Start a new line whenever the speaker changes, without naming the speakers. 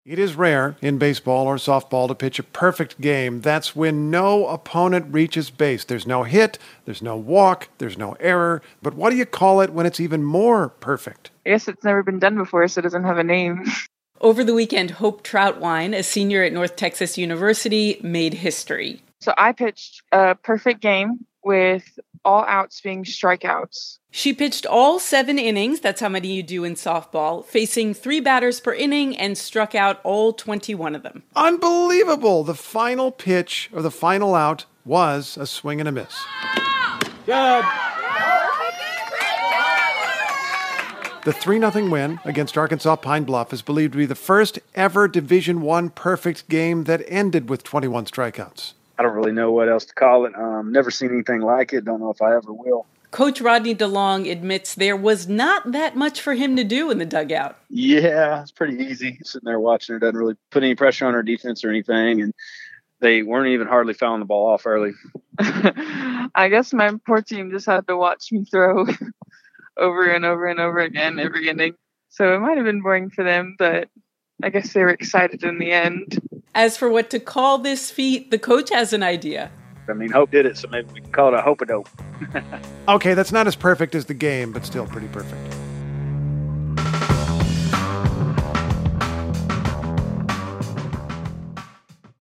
It is rare in baseball or softball to pitch a perfect game. That's when no opponent reaches base. There's no hit, there's no walk, there's no error. But what do you call it when it's even more perfect?
I guess it's never been done before, so it doesn't have a name.
Over the weekend, Hope Troutwine, a senior at North Texas University, made history.
So I pitched a perfect game with all outs being strikeouts.
She pitched all 7 innings, that's how many you do in softball, facing 3 batters per inning and struck out all 21 of them.
Unbelievable! The final pitch of the final out was a swing and a miss.
Good.
The 3-0 win against Arkansas Pine Bluff is believed to be the first ever Division I perfect game that ended with 21 strikeouts.
I don't really know what else to call it. Never seen anything like it. Don't know if I ever will.
Coach Rodney DeLong admits there was not that much for him to do in the dugout.
Yeah, it's pretty easy. Sitting there watching it doesn't really put any pressure on our defense or anything, and they weren't even hardly fouling the ball off early.
I guess my poor team just had to watch me throw over and over and over again every inning. So it might have been boring for them, but I guess they were excited in the end.
As for what to call this feat, the coach has an idea.
I mean, Hope did it, so maybe we can call it a hope-a-dope.
Okay, that's not as perfect as the game, but still pretty perfect.